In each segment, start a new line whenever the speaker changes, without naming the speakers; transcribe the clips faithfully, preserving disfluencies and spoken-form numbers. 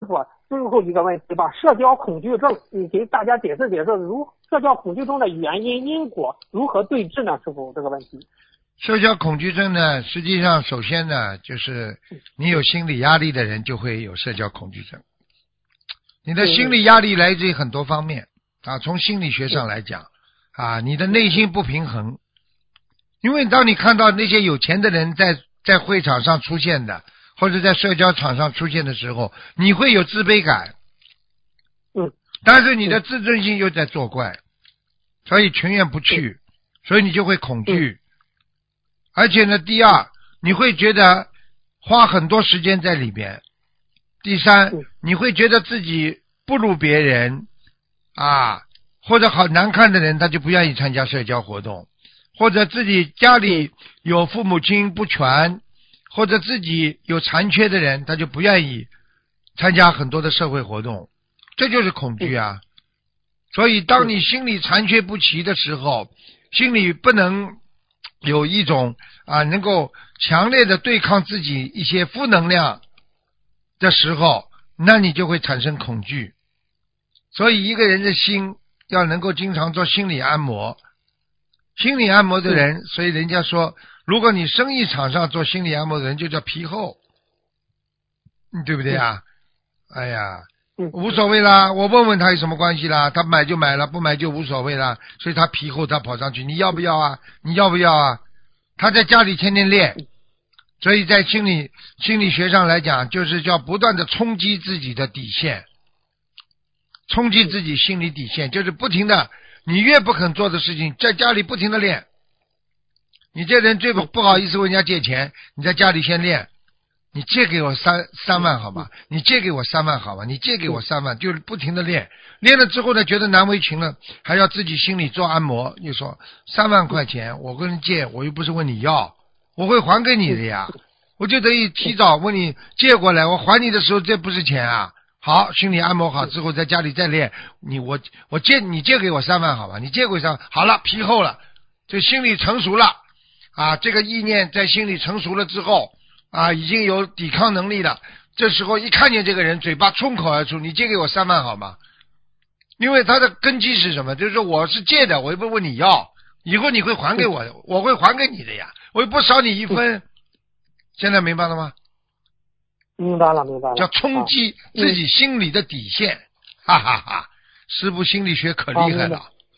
傅，最后一个问题吧，社交恐惧症，你给大家解释解释，如社交恐惧症的原因、因果如何对治呢？师傅，这个问题。
社交恐惧症呢，实际上首先呢，就是你有心理压力的人就会有社交恐惧症。你的心理压力来自于很多方面啊，从心理学上来讲啊，你的内心不平衡。因为当你看到那些有钱的人在在会场上出现的，或者在社交场上出现的时候，你会有自卑感。
嗯。
但是你的自尊心又在作怪，所以情愿不去，所以你就会恐惧。而且呢，第二，你会觉得花很多时间在里边。第三，你会觉得自己不如别人啊，或者好难看的人他就不愿意参加社交活动，或者自己家里有父母亲不全，或者自己有残缺的人他就不愿意参加很多的社会活动，这就是恐惧啊。所以当你心理残缺不齐的时候，心里不能有一种啊能够强烈的对抗自己一些负能量的时候，那你就会产生恐惧。所以一个人的心要能够经常做心理按摩，心理按摩的人，所以人家说如果你生意场上做心理按摩的人就叫皮厚，对不对啊？哎呀，无所谓啦，我问问他有什么关系啦，他买就买了，不买就无所谓啦，所以他皮厚，他跑上去，你要不要啊？你要不要啊？他在家里天天练，所以在心理心理学上来讲，就是叫不断的冲击自己的底线，冲击自己心理底线，就是不停的，你越不肯做的事情，在家里不停的练。你这人最不不好意思问人家借钱，你在家里先练，你借给我三三万好吧？你借给我三万好吧？你借给我三万，就是不停的练，练了之后呢，觉得难为情了，还要自己心里做按摩。你说三万块钱，我跟人借，我又不是问你要，我会还给你的呀，我就等于提早问你借过来，我还你的时候这不是钱啊。好，心理按摩好之后，在家里再练，你我我借你借给我三万好吧？你借给我三万，好了，皮厚了，这心理成熟了啊，这个意念在心里成熟了之后啊，已经有抵抗能力了。这时候一看见这个人，嘴巴冲口而出，你借给我三万好吗？因为他的根基是什么？就是说我是借的，我又不问你要，以后你会还给我的，我会还给你的呀，我又不少你一分。现在明白了吗？
明白了，明白了。
叫冲击自己心里的底线，啊、哈哈哈！师父心理学可厉害了。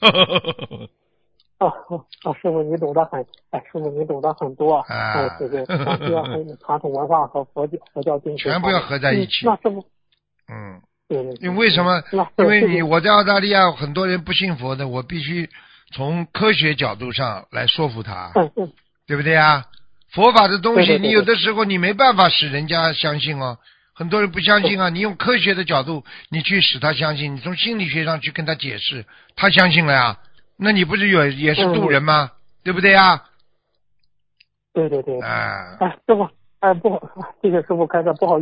哦哦，师傅你懂得很，哎，师傅你懂得很多，哎，这个感觉很传统文化和佛教佛教精神
全部要合在一起。
嗯、那师傅，
嗯，
对对。
因为为什么？因为你我在澳大利亚很多人不信佛的，我必须从科学角度上来说服他，
嗯嗯，
对不对啊？佛法的东西，
对对对对，
你有的时候你没办法使人家相信哦。很多人不相信啊，你用科学的角度，你去使他相信，你从心理学上去跟他解释，他相信了呀。那你不是有也是渡人吗？嗯、对不对呀？
对对对。
啊，
哎，师傅，哎，不好，这个师傅开的不好意思。